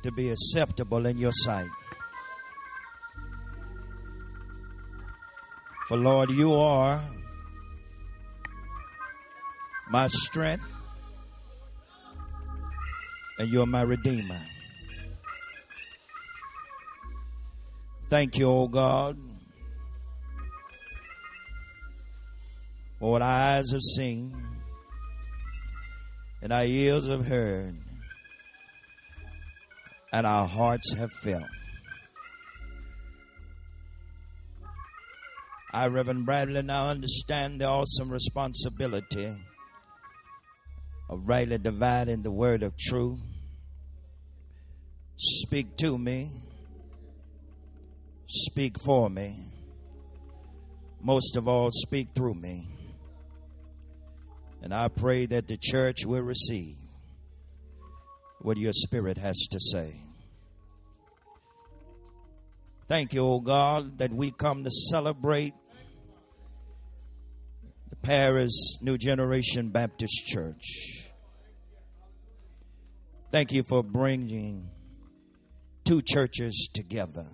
to be acceptable in your sight. For Lord, you are my strength and you're my redeemer. Thank you, oh God, for what our eyes have seen and our ears have heard and our hearts have felt. I, Reverend Bradley, now understand the awesome responsibility of rightly dividing the word of truth. Speak to me. Speak for me. Most of all, speak through me. And I pray that the church will receive what your Spirit has to say. Thank you, O God, that we come to celebrate the Paris New Generation Baptist Church. Thank you for bringing two churches together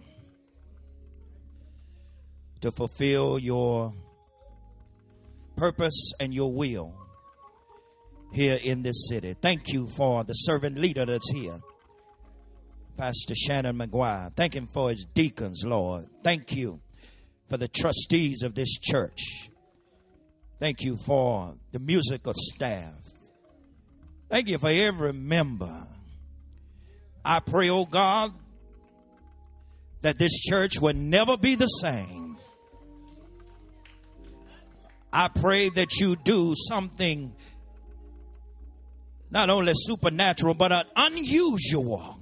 to fulfill your purpose and your will here in this city. Thank you for the servant leader that's here, Pastor Shannon McGuire. Thank him for his deacons, Lord. Thank you for the trustees of this church. Thank you for the musical staff. Thank you for every member. I pray, oh God, that this church will never be the same. I pray that you do something not only supernatural, but unusual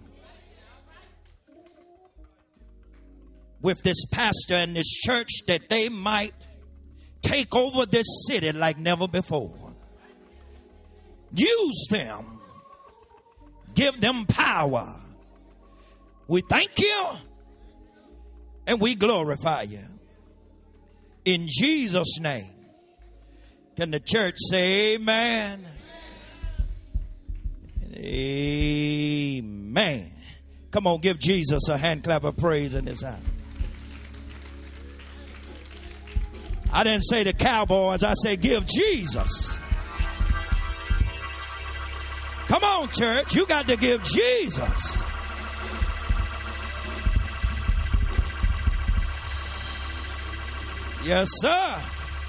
with this pastor and this church, that they might take over this city like never before. Use them. Give them power. We thank you and we glorify you. In Jesus' name. Can the church say amen? Amen. Come on, give Jesus a hand clap of praise in this house. I didn't say the Cowboys, I said give Jesus. Come on, church, you got to give Jesus. Yes, sir.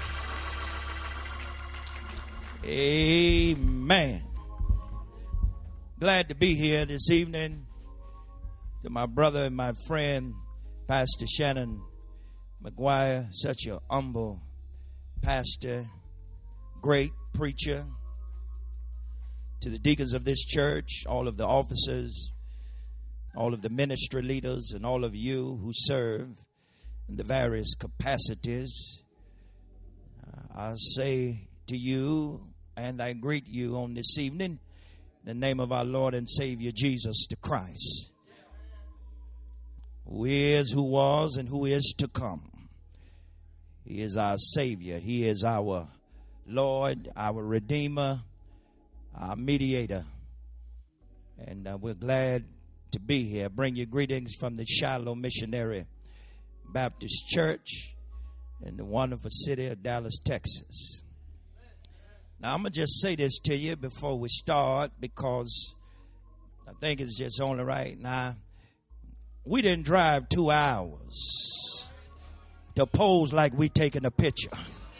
Amen. Glad to be here this evening. To my brother and my friend, Pastor Shannon McGuire, such a humble pastor, great preacher. To the deacons of this church, all of the officers, all of the ministry leaders, and all of you who serve in the various capacities, I say to you, and I greet you on this evening, in the name of our Lord and Savior Jesus the Christ, who is, who was, and who is to come. He is our Savior. He is our Lord, our Redeemer, our Mediator. And we're glad to be here. Bring you greetings from the Shiloh Missionary Baptist Church in the wonderful city of Dallas, Texas. Now, I'm going to just say this to you before we start, because I think it's just only right. Now, we didn't drive 2 hours to pose like we taking a picture.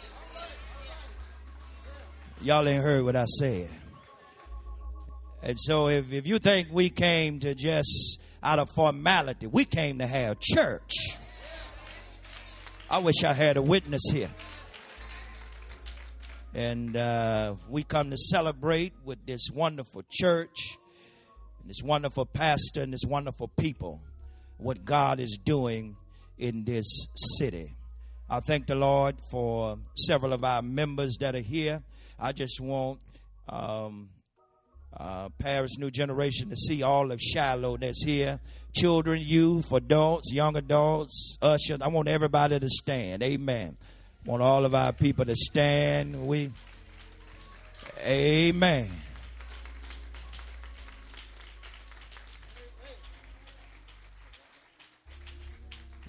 Y'all ain't heard what I said. And so if you think we came to just out of formality, we came to have church. I wish I had a witness here. And we come to celebrate with this wonderful church, and this wonderful pastor, and this wonderful people, what God is doing in this city. I thank the Lord for several of our members that are here. I just want Paris New Generation to see all of Shiloh that's here. Children, youth, adults, young adults, ushers. I want everybody to stand. Amen. I want all of our people to stand. Amen.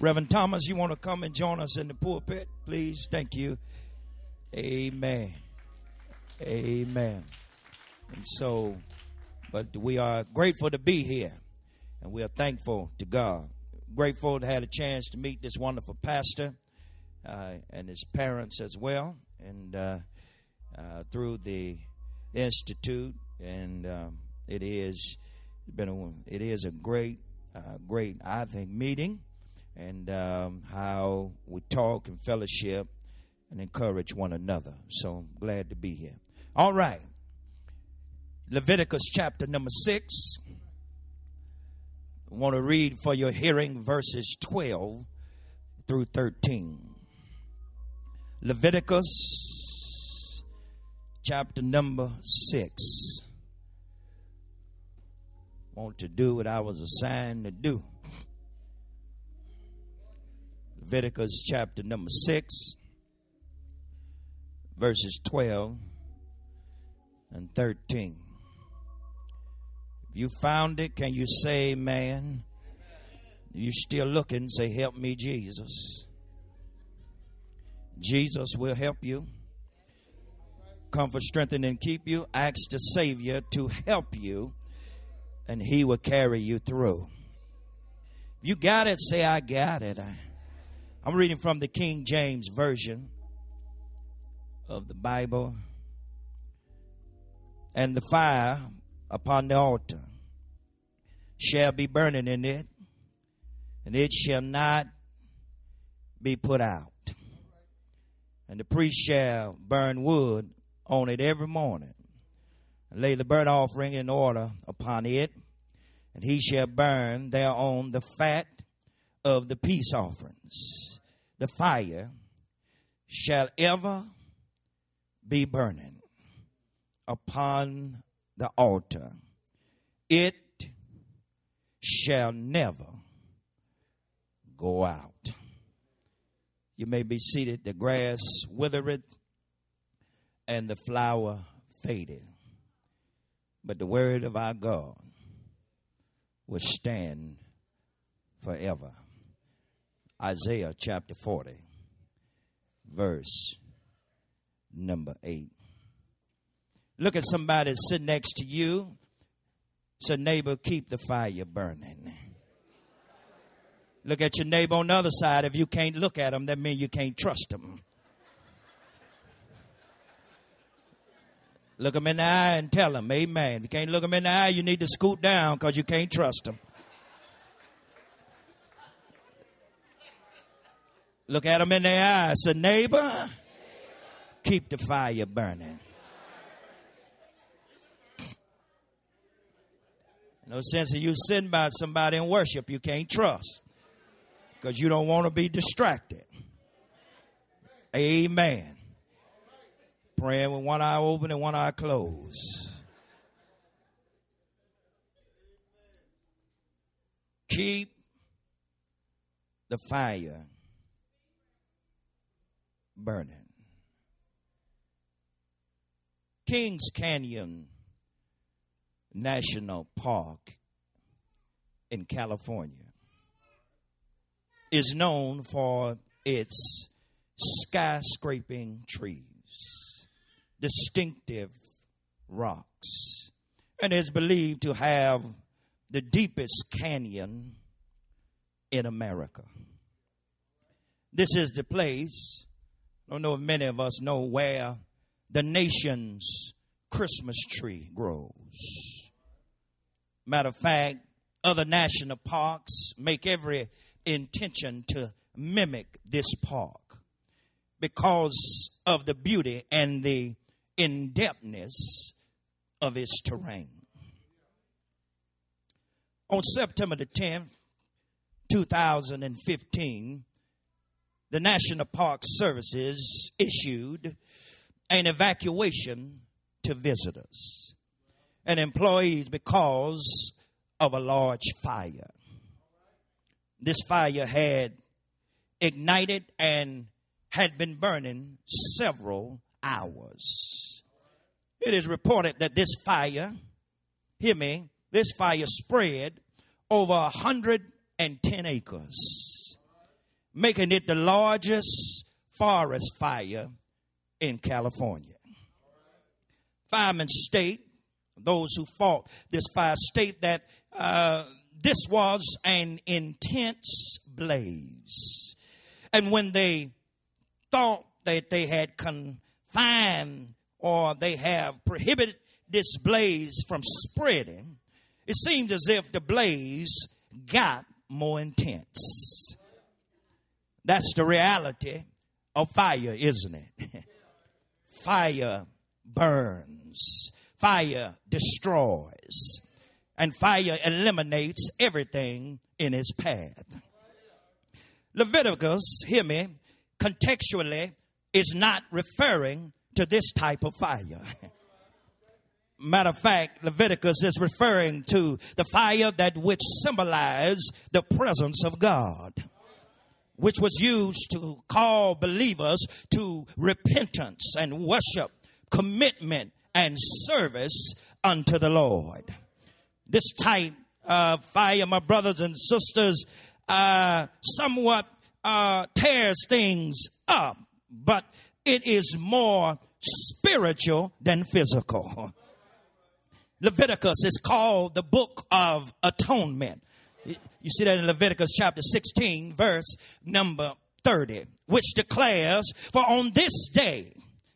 Reverend Thomas, you want to come and join us in the pulpit, please? Thank you. Amen. Amen. And so, but we are grateful to be here, and we are thankful to God. Grateful to have a chance to meet this wonderful pastor and his parents as well, and through the Institute, and it is a great, I think, meeting, and how we talk and fellowship and encourage one another. So I'm glad to be here. All right. Leviticus chapter number 6. I want to read for your hearing verses 12 through 13. Leviticus chapter number 6. Want to do what I was assigned to do. Leviticus chapter number 6, verses 12 and 13. If you found it, can you say amen? You still looking, say, help me, Jesus. Jesus will help you. Comfort, strengthen, and keep you. Ask the Savior to help you, and he will carry you through. If you got it, say, I got it. I'm reading from the King James Version of the Bible. And the fire upon the altar shall be burning in it, and it shall not be put out. And the priest shall burn wood on it every morning, and lay the burnt offering in order upon it, and he shall burn thereon the fat of the peace offerings. The fire shall ever be burning upon the altar. It shall never go out. You may be seated. The grass withereth and the flower faded, but the word of our God will stand forever. Isaiah chapter 40, verse number 8. Look at somebody sitting next to you. Say, neighbor, keep the fire burning. Look at your neighbor on the other side. If you can't look at them, that means you can't trust them. Look them in the eye and tell them, amen. If you can't look them in the eye, you need to scoot down because you can't trust them. Look at them in their eyes. Say, neighbor, keep the fire burning. No sense of you sitting by somebody in worship you can't trust, because you don't want to be distracted. Amen. Praying with one eye open and one eye closed. Keep the fire burning. Kings Canyon National Park in California is known for its skyscraping trees, distinctive rocks, and is believed to have the deepest canyon in America. This is the place, I don't know if many of us know, where the nation's Christmas tree grows. Matter of fact, other national parks make every intention to mimic this park because of the beauty and the in-depthness of its terrain. On September the 10th, 2015, the National Park Services issued an evacuation to visitors and employees because of a large fire. This fire had ignited and had been burning several hours. It is reported that this fire, hear me, this fire spread over 110 acres making it the largest forest fire in California. Firemen state, those who fought this fire state that this was an intense blaze. And when they thought that they had confined or they have prohibited this blaze from spreading, it seemed as if the blaze got more intense. That's the reality of fire, isn't it? Fire burns. Fire destroys. And fire eliminates everything in its path. Leviticus, hear me, contextually is not referring to this type of fire. Matter of fact, Leviticus is referring to the fire that which symbolized the presence of God, which was used to call believers to repentance and worship, commitment and service unto the Lord. This type of fire, my brothers and sisters, somewhat tears things up, but it is more spiritual than physical. Leviticus is called the book of atonement. You see that in Leviticus chapter 16, verse number 30, which declares, for on this day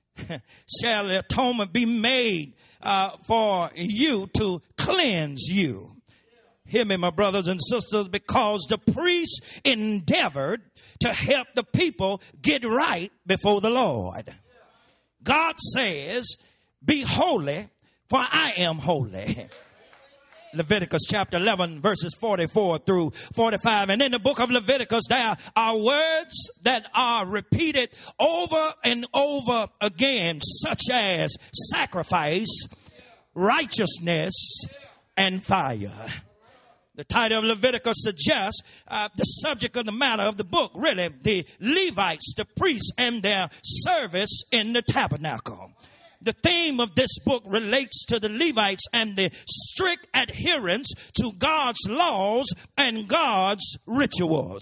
shall the atonement be made for you to cleanse you. Hear me, my brothers and sisters, because the priest endeavored to help the people get right before the Lord. God says, be holy, for I am holy. Leviticus chapter 11, verses 44 through 45. And in the book of Leviticus, there are words that are repeated over and over again, such as sacrifice, righteousness, and fire. The title of Leviticus suggests the subject of the matter of the book, really, the Levites, the priests, and their service in the tabernacle. The theme of this book relates to the Levites and the strict adherence to God's laws and God's rituals.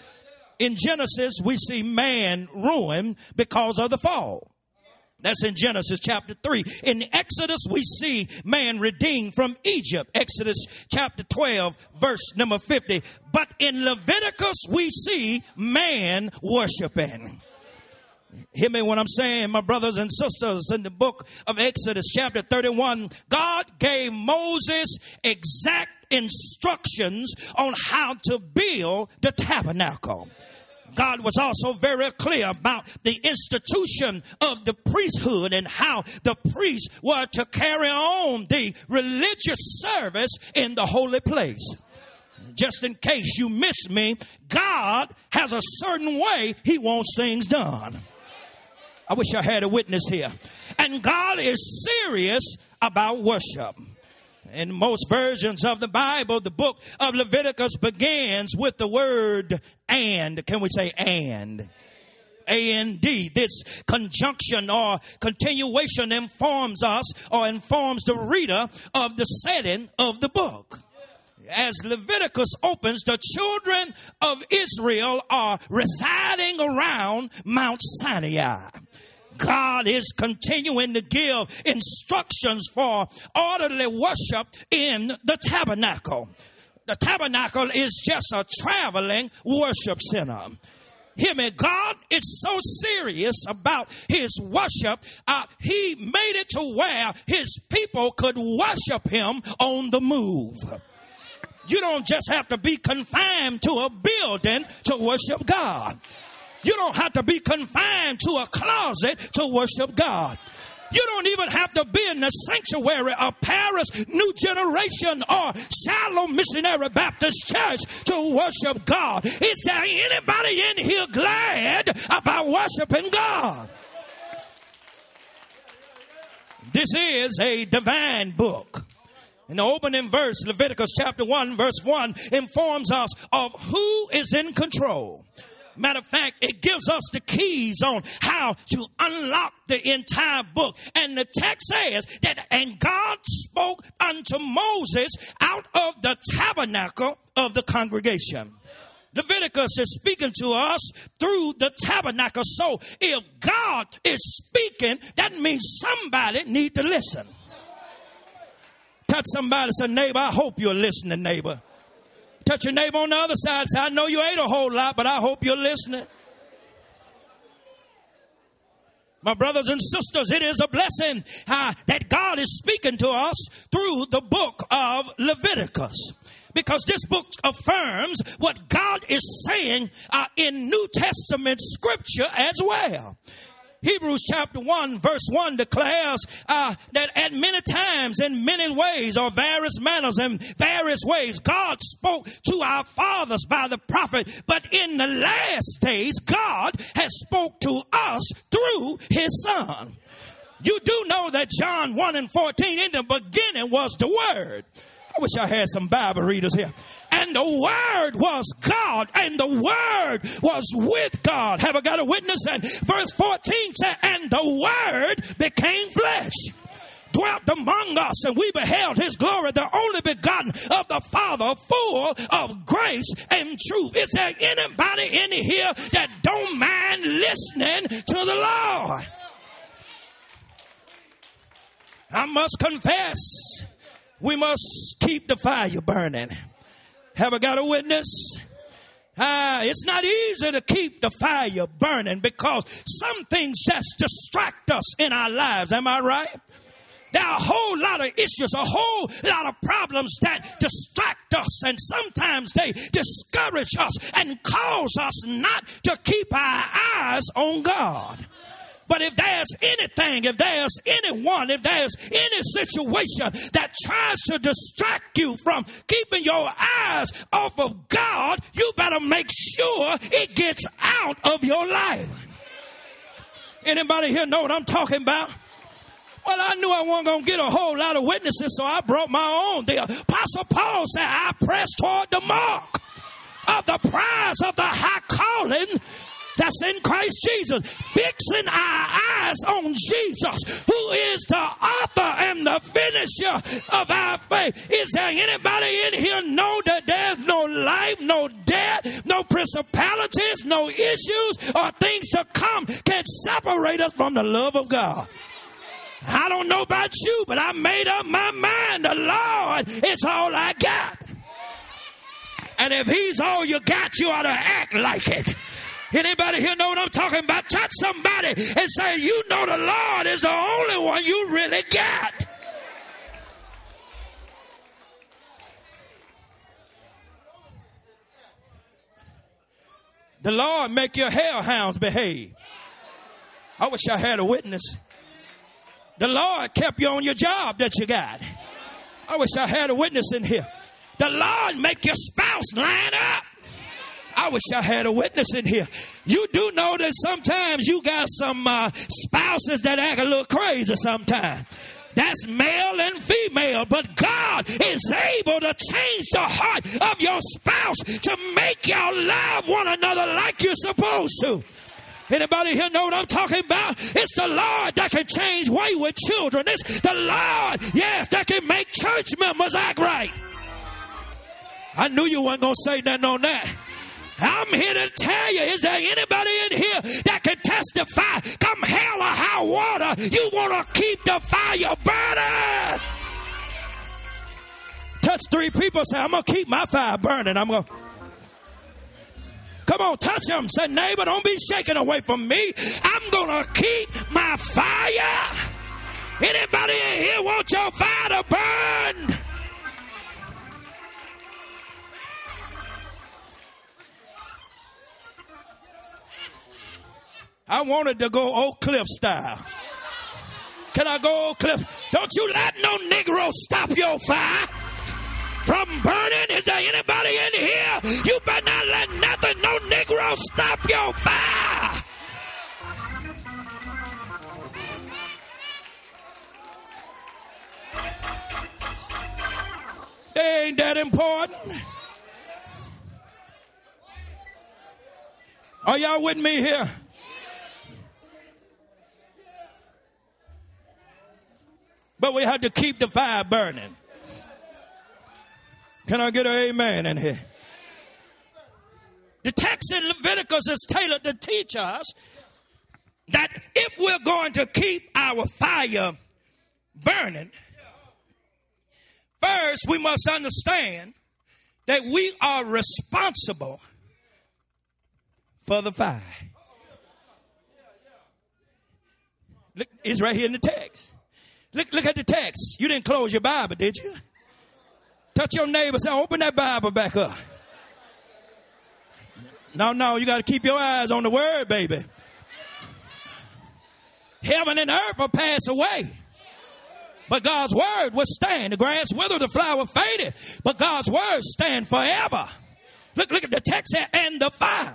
In Genesis, we see man ruined because of the fall. That's in Genesis chapter 3. In Exodus, we see man redeemed from Egypt. Exodus chapter 12, verse number 50. But in Leviticus, we see man worshiping. Hear me when I'm saying, my brothers and sisters, in the book of Exodus chapter 31, God gave Moses exact instructions on how to build the tabernacle. God was also very clear about the institution of the priesthood and how the priests were to carry on the religious service in the holy place. Just in case you missed me, God has a certain way he wants things done. I wish I had a witness here. And God is serious about worship. In most versions of the Bible, the book of Leviticus begins with the word and. Can we say and? A-N-D. This conjunction or continuation informs us or informs the reader of the setting of the book. As Leviticus opens, the children of Israel are residing around Mount Sinai. God is continuing to give instructions for orderly worship in the tabernacle. The tabernacle is just a traveling worship center. Hear me, God is so serious about his worship. He made it to where his people could worship him on the move. You don't just have to be confined to a building to worship God. You don't have to be confined to a closet to worship God. You don't even have to be in the sanctuary of Paris New Generation or Shallow Missionary Baptist Church to worship God. Is there anybody in here glad about worshiping God? This is a divine book. In the opening verse, Leviticus chapter 1, verse 1 informs us of who is in control. Matter of fact, it gives us the keys on how to unlock the entire book. And the text says that, and God spoke unto Moses out of the tabernacle of the congregation. Leviticus is speaking to us through the tabernacle. So if God is speaking, that means somebody need to listen. Touch somebody, say, neighbor, I hope you're listening, neighbor. Touch your neighbor on the other side, say, I know you ain't a whole lot, but I hope you're listening. My brothers and sisters, it is a blessing that God is speaking to us through the book of Leviticus. Because this book affirms what God is saying in New Testament scripture as well. Hebrews chapter 1 verse 1 declares that at many times, in many ways, or various manners and various ways, God spoke to our fathers by the prophet. But in the last days, God has spoke to us through his son. You do know that John 1 and 14, in the beginning was the Word. I wish I had some Bible readers here. And the Word was God, and the Word was with God. Have I got a witness? And verse 14 said, and the Word became flesh, dwelt among us, and we beheld his glory, the only begotten of the Father, full of grace and truth. Is there anybody in here that don't mind listening to the Lord? I must confess, we must keep the fire burning. Have I got a witness? It's not easy to keep the fire burning because some things just distract us in our lives. Am I right? There are a whole lot of issues, a whole lot of problems that distract us, and sometimes they discourage us and cause us not to keep our eyes on God. But if there's anything, if there's anyone, if there's any situation that tries to distract you from keeping your eyes off of God, you better make sure it gets out of your life. Anybody here know what I'm talking about? Well, I knew I wasn't going to get a whole lot of witnesses, so I brought my own. The Apostle Paul said, I press toward the mark of the prize of the high calling that's in Christ Jesus, fixing our eyes on Jesus, who is the author and the finisher of our faith. Is there anybody in here know that there's no life, no death, no principalities, no issues or things to come can separate us from the love of God? I don't know about you, but I made up my mind. The Lord is all I got. And if he's all you got, you ought to act like it. Anybody here know what I'm talking about? Touch somebody and say, you know the Lord is the only one you really got. The Lord make your hellhounds behave. I wish I had a witness. The Lord kept you on your job that you got. I wish I had a witness in here. The Lord make your spouse line up. I wish I had a witness in here. You do know that sometimes you got some spouses that act a little crazy sometimes. That's male and female. But God is able to change the heart of your spouse to make y'all love one another like you're supposed to. Anybody here know what I'm talking about? It's the Lord that can change wayward children. It's the Lord, yes, that can make church members act right. I knew you weren't going to say nothing on that. I'm here to tell you, is there anybody in here that can testify, come hell or high water, you want to keep the fire burning? Touch three people, say, I'm going to keep my fire burning. I'm going to. Come on, touch them. Say, neighbor, don't be shaken away from me. I'm going to keep my fire. Anybody in here want your fire to burn? I wanted to go Oak Cliff style. Can I go Oak Cliff? Don't you let no Negro stop your fire from burning. Is there anybody in here? You better not let nothing, no Negro stop your fire. They ain't that important. Are y'all with me here? But we had to keep the fire burning. Can I get an amen in here? The text in Leviticus is tailored to teach us that if we're going to keep our fire burning, first we must understand that we are responsible for the fire. Look, it's right here in the text. Look at the text. You didn't close your Bible, did you? Touch your neighbor, say, open that Bible back up. No, you got to keep your eyes on the word, baby. Heaven and earth will pass away, but God's word will stand. The grass withered, the flower faded, but God's word stand forever. Look at the text here. And the fire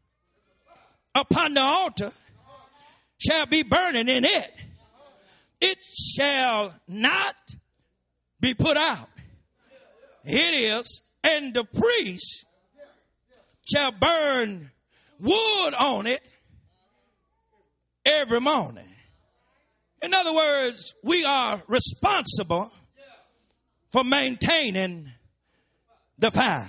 upon the altar shall be burning in it. It shall not be put out. It is, and the priest shall burn wood on it every morning. In other words, we are responsible for maintaining the fire.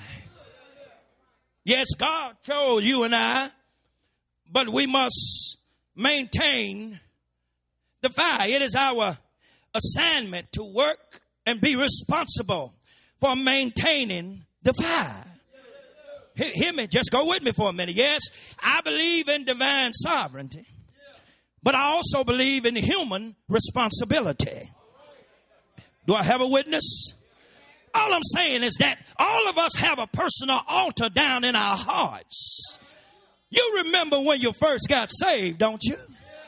Yes, God chose you and I, but we must maintain the fire. It is our assignment to work and be responsible for maintaining the fire. Hear me, just go with me for a minute. Yes, I believe in divine sovereignty, but I also believe in human responsibility. Do I have a witness? All I'm saying is that all of us have a personal altar down in our hearts. You remember when you first got saved, don't you?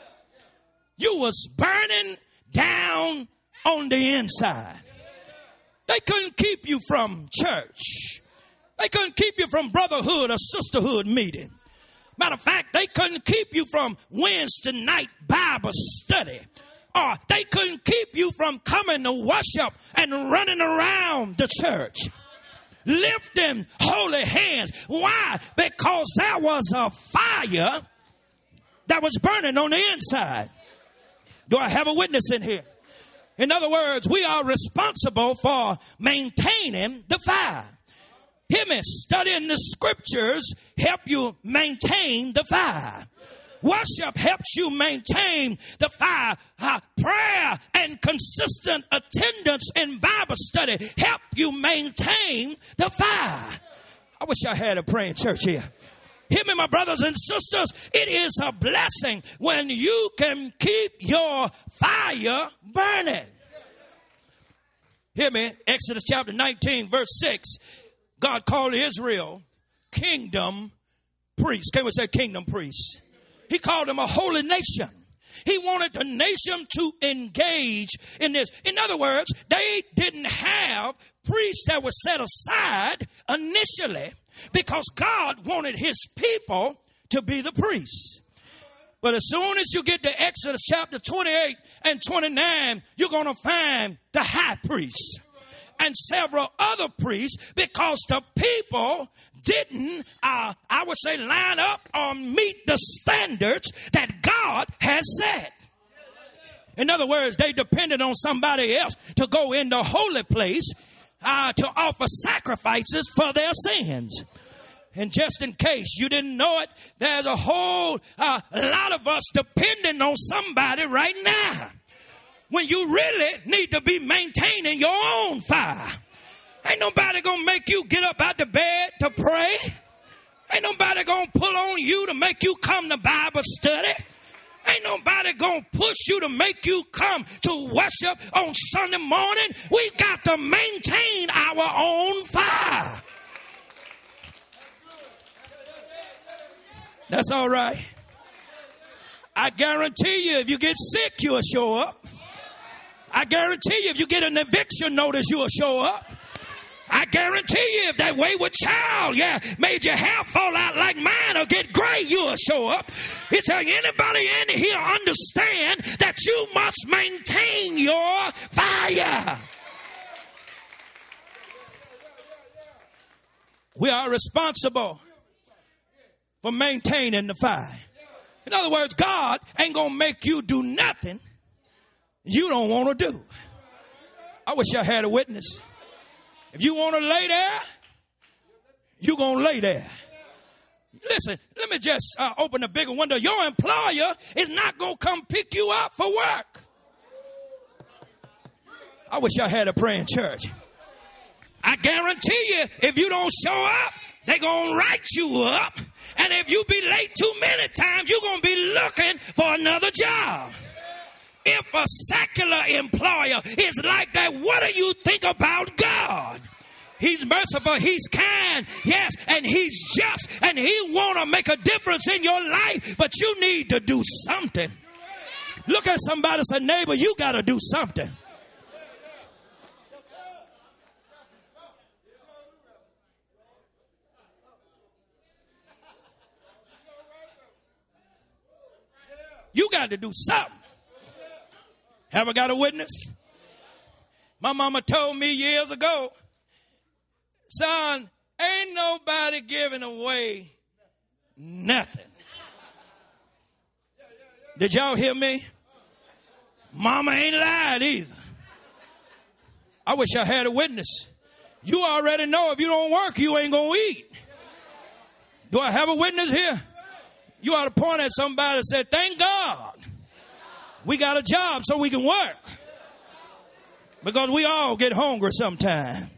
You was burning down on the inside. They couldn't keep you from church. They couldn't keep you from brotherhood or sisterhood meeting. Matter of fact, they couldn't keep you from Wednesday night Bible study. Or they couldn't keep you from coming to worship and running around the church, lifting holy hands. Why? Because there was a fire that was burning on the inside. Do I have a witness in here? In other words, we are responsible for maintaining the fire. Hear me, studying the scriptures help you maintain the fire. Worship helps you maintain the fire. Prayer and consistent attendance in Bible study help you maintain the fire. I wish I had a praying church here. Hear me, my brothers and sisters. It is a blessing when you can keep your fire burning. Hear me, Exodus chapter 19, verse 6. God called Israel kingdom priests. Can we say kingdom priests? He called them a holy nation. He wanted the nation to engage in this. In other words, they didn't have priests that were set aside initially because God wanted his people to be the priests. But as soon as you get to Exodus chapter 28 and 29, you're going to find the high priest and several other priests because the people didn't, I would say, line up or meet the standards that God has set. In other words, they depended on somebody else to go in the holy place to offer sacrifices for their sins. And just in case you didn't know it, there's a whole lot of us depending on somebody right now, when you really need to be maintaining your own fire. Ain't nobody gonna make you get up out the bed to pray. Ain't nobody gonna pull on you to make you come to Bible study. Ain't nobody gonna push you to make you come to worship on Sunday morning. We got to maintain our own fire. That's all right. I guarantee you, if you get sick, you'll show up. I guarantee you, if you get an eviction notice, you'll show up. I guarantee you, if that wayward child, made your hair fall out like mine or get gray, you'll show up. Is there anybody in here understand that you must maintain your fire? We are responsible for maintaining the fire. In other words, God ain't going to make you do nothing you don't want to do. I wish I had a witness. If you want to lay there, you're going to lay there. Listen, let me just open a bigger window. Your employer is not going to come pick you up for work. I wish I had a praying church. I guarantee you, if you don't show up, they're going to write you up. And if you be late too many times, you're going to be looking for another job. If a secular employer is like that, what do you think about God? He's merciful, he's kind, yes, and he's just, and he want to make a difference in your life, but you need to do something. Look at somebody and say, neighbor, you got to do something. You got to do something. Have I got a witness? My mama told me years ago, son, ain't nobody giving away nothing. Did y'all hear me? Mama ain't lied either. I wish I had a witness. You already know if you don't work, you ain't going to eat. Do I have a witness here? You ought to point at somebody and say, thank God we got a job so we can work. Because we all get hungry sometime.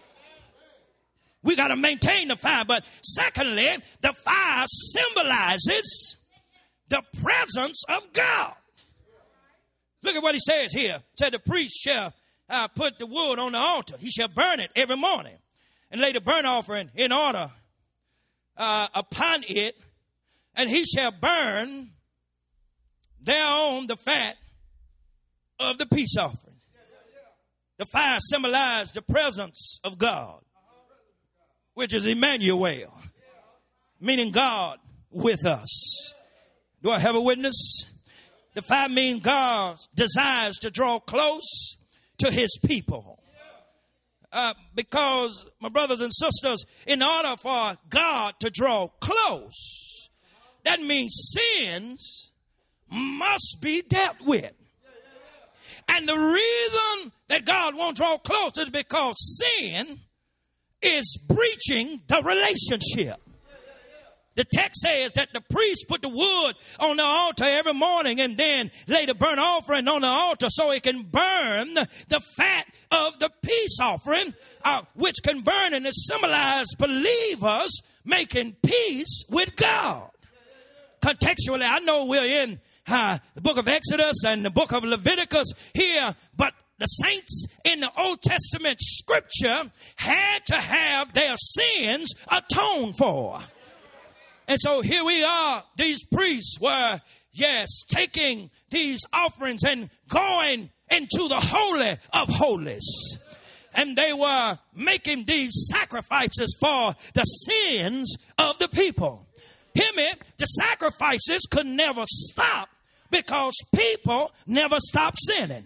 We got to maintain the fire. But secondly, the fire symbolizes the presence of God. Look at what he says here. It said the priest shall put the wood on the altar. He shall burn it every morning and lay the burnt offering in order upon it. And he shall burn thereon the fat of the peace offering. The fire symbolized the presence of God, which is Emmanuel, meaning God with us. Do I have a witness? The fire means God desires to draw close to his people. Because, my brothers and sisters, in order for God to draw close, that means sins must be dealt with. And the reason that God won't draw close is because sin is breaching the relationship. The text says that the priest put the wood on the altar every morning and then lay the burnt offering on the altar so it can burn the fat of the peace offering, which can burn and it symbolizes believers making peace with God. Contextually, I know we're in the book of Exodus and the book of Leviticus here, but the saints in the Old Testament scripture had to have their sins atoned for. And so here we are, these priests were, yes, taking these offerings and going into the Holy of Holies. And they were making these sacrifices for the sins of the people. Hear me, the sacrifices could never stop because people never stop sinning.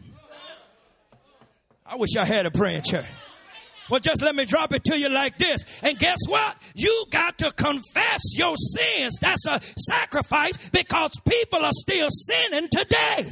I wish I had a praying church. Well, just let me drop it to you like this. And guess what? You got to confess your sins. That's a sacrifice because people are still sinning today.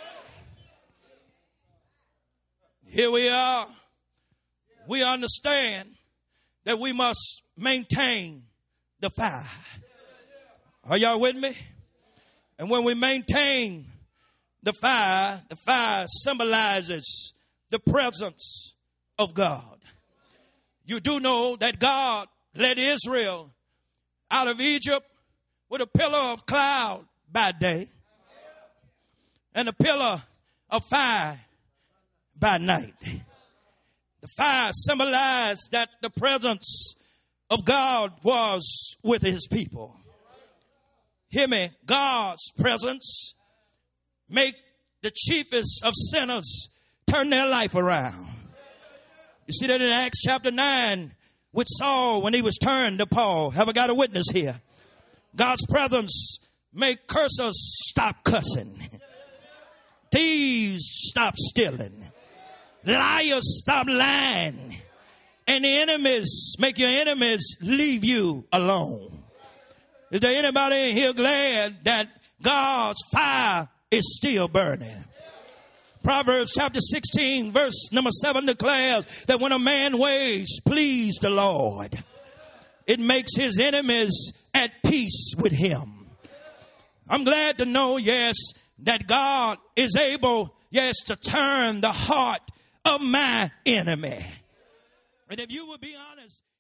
Here we are. We understand that we must maintain the fire. Are y'all with me? And when we maintain the fire symbolizes the presence of God. You do know that God led Israel out of Egypt with a pillar of cloud by day and a pillar of fire by night. The fire symbolized that the presence of God was with his people. Hear me, God's presence make the chiefest of sinners turn their life around. You see that in Acts chapter 9 with Saul when he was turned to Paul. Have I got a witness here? God's presence make cursers stop cussing. Thieves stop stealing. Liars stop lying. And the enemies, make your enemies leave you alone. Is there anybody in here glad that God's fire is still burning? Proverbs chapter 16 verse number 7 declares that when a man's ways please the Lord, it makes his enemies at peace with him. I'm glad to know, yes, that God is able, yes, to turn the heart of my enemy. And if you would be honest,